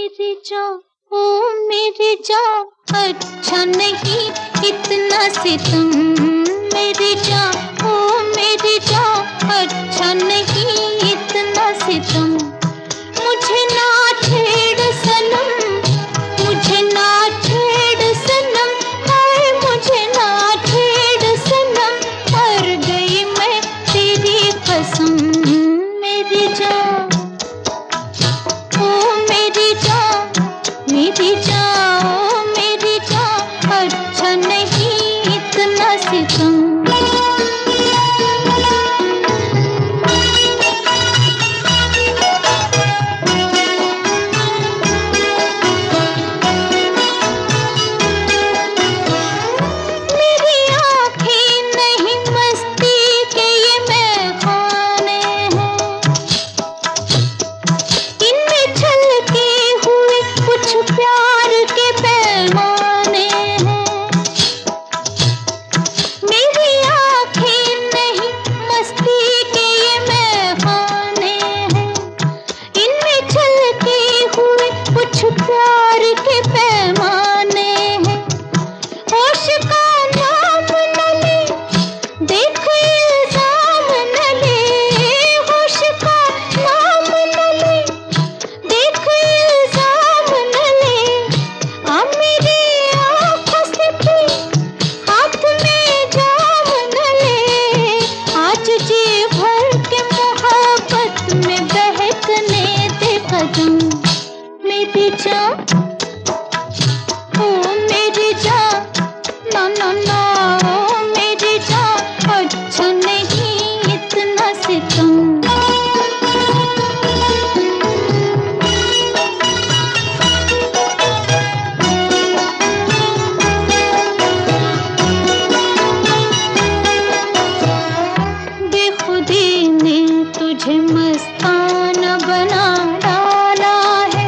मेरी जान, ओ मेरी जान, अच्छा नहीं इतना सितम। मेरी जान, ओ मेरी जान, अच्छा नहीं इतना सितम। मुझे ना छेड़ सनम, मुझे ना छेड़ सनम, हाय मुझे ना छेड़ सनम, मर गई मैं तेरी कसम। मेरी जान, ओ मेरी जान, मेरी जान, ओ मेरी जान, अच्छा नहीं इतना सितम। प्यार के पैमाने हैं, होश का नाम न ले, देख इल्जाम न ले, होश का नाम न ले, देख इल्जाम न ले। आ मेरी आँखों से पी, हाथ में जाम न ले, आज जी भर के मोहब्बत में बहकने दे कदम। मेरी जान, ओ मेरी जान, ना ना ना, ओ मेरी जान, अच्छा नहीं इतना सितम। बेखुदी ने तुझे मस्ताना बना डाला है,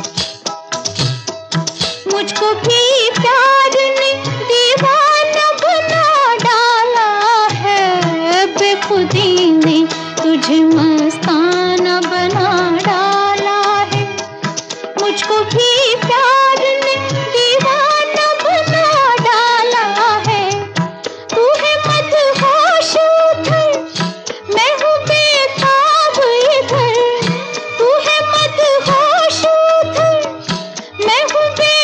मुझको भी प्यार ने दीवाना बना डाला है। बेखुदी ने तुझे मस्ताना बना डाला है, मुझको भी प्यार ने दीवाना बना डाला है। तू है मदहोश उधर, मैं हूँ बेताब इधर, तू है मदहोश उधर, मैं हूँ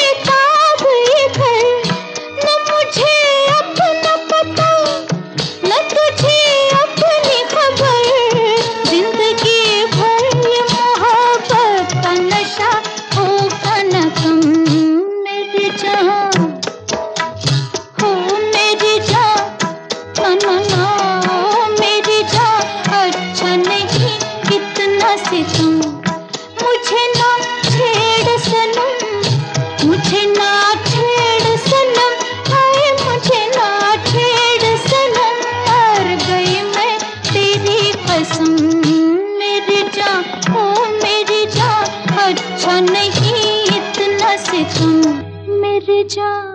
सितम। मुझे ना छेड़ सनम, मुझे ना छेड़ सनम, हाय मुझे ना छेड़ सनम, मर गई मैं तेरी कसम। मेरी जान, ओ मेरी जान, अच्छा नहीं इतना सितम। मेरी जान।